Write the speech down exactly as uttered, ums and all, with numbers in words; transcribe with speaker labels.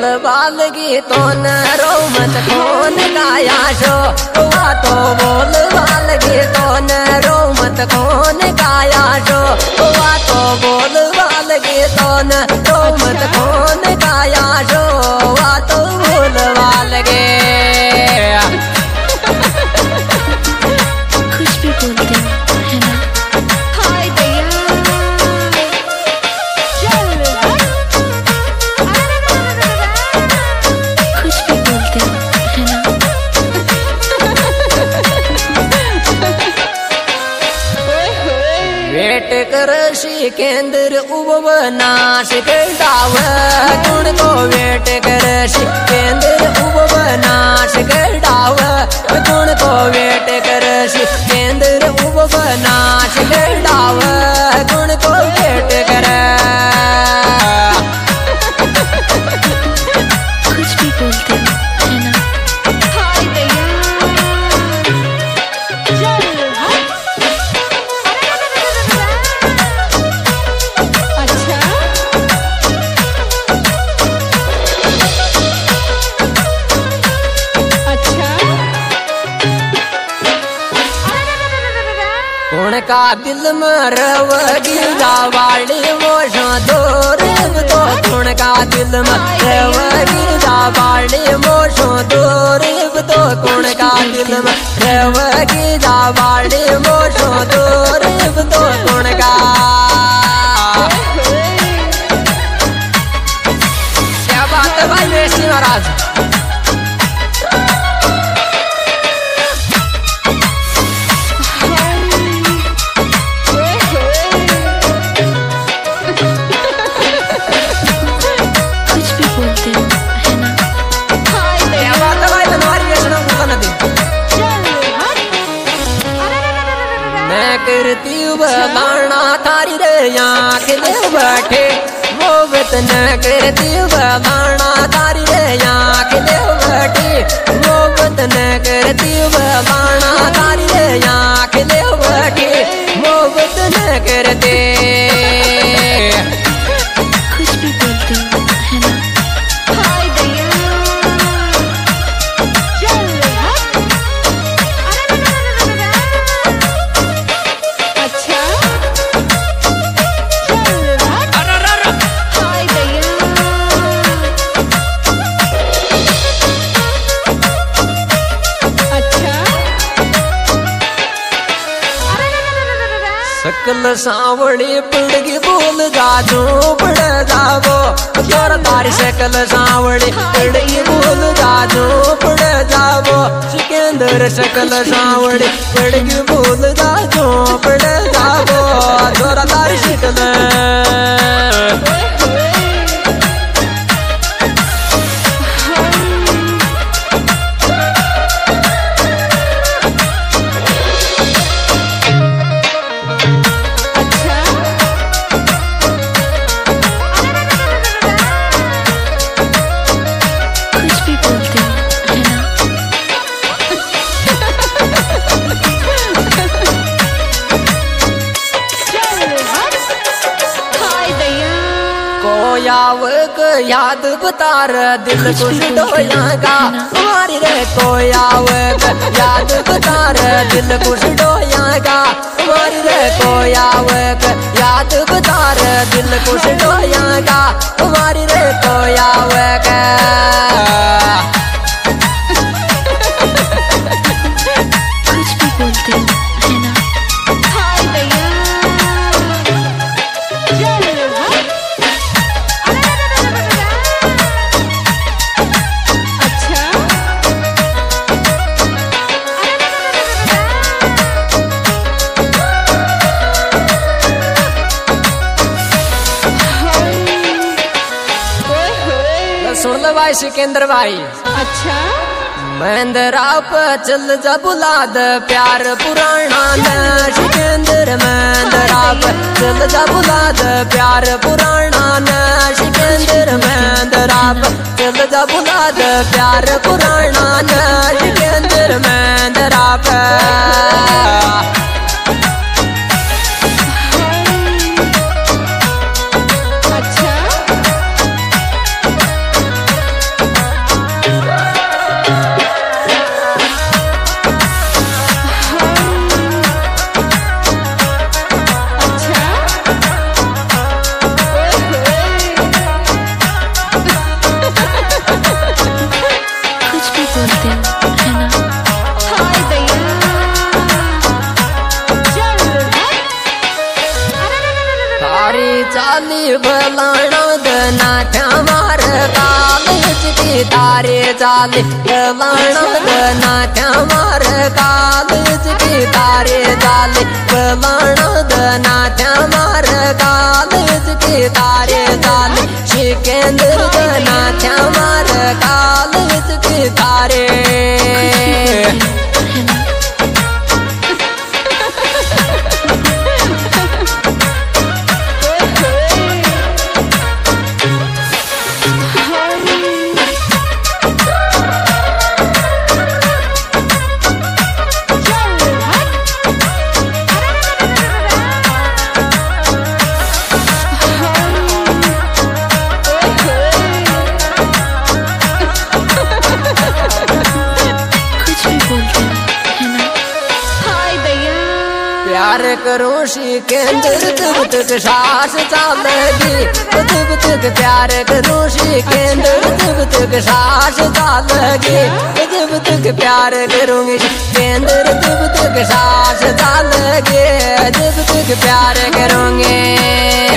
Speaker 1: बोल बाल गीतों न रो मत कौन गाया शो वा तो बोल बाल गीतों न रो मत कौन गाया शो वा तो बोल बाल गीतों न रो मत कौन गाया शो वा तो बोल बाल गे
Speaker 2: कुछ भी बोलते है ना। हाय दया कुछ भी बोलते है ना।
Speaker 1: वेट कर शी केंद्र उब नाश डाव गुण को वेट कर शी केंद्र उब नाश डाव गुण को वेट कर शी केंद्र उब नाश डाव गुण को वेट कर
Speaker 2: कुछ भी बोलते है ना। हाय दया अच्छा अच्छा
Speaker 1: कौन का दिल में रवगी जावाड़ी मोशो दूर तो कौन का दिल में रवगी जावाड़ी मोशो दूर तो कौन का दिल में रवगी जावाड़ी मोशो दूर तो कौन का क्या बात है भाई वेशी महाराज। करती बाणा थारी रे आँख ले बैठे मोहब्बत न करती बाणा थारी रे आँख ले बैठे मोहब्बत न करती बाणा थारी रे आँख ले बैठे मोहब्बत न करते
Speaker 2: कुछ भी बोलते है ना। हाय दया अच्छा हाय दया अच्छा
Speaker 1: सकल सावड़ी पड़गी बोल जाजो पड़ जावो जोर तारी सकल सावड़ी पड़गी बोल जाजो पड़ जावो सिकंदर सकल सावड़ी पड़गी बोल जाजो पड़ जावो जोर तारी सकल कोयावक याद बतार दिल कुछ डोयागा हमारी रे कोयावक याद बतार दिल कुछ डोयागा हमारी रे कोयावक याद बतार दिल कुछ डोयागा हमारी रे कोयावक
Speaker 2: कुछ भी बोलते है ना। हाय दया
Speaker 1: सुन लो भाई सिकंदर भाई।
Speaker 2: अच्छा
Speaker 1: महेंद्रा पे चल जा बुला दे प्यार पुराना न सिकंदर महेंद्रा पे चल जा बुला दे प्यार पुराना न सिकंदर महेंद्रा पे चल जा बुला दे प्यार पुराना न सिकंदर महेंद्रा पे
Speaker 2: अच्छा
Speaker 1: तारे चाले गलाना दना क्या मार कालेज की तारे चाले गलाना दना क्या मार कालेज की तारे चाले सिकंदर दना क्या मार कालेज की तारे प्यार करूं सिकंदर तुम तक सास चालेगी तुम तक प्यार करूं सिकंदर तुम तक सास चालेगी तुम तक प्यार करूंगी सिकंदर तुम तक सास चालेगी तुम तक प्यार करूंगी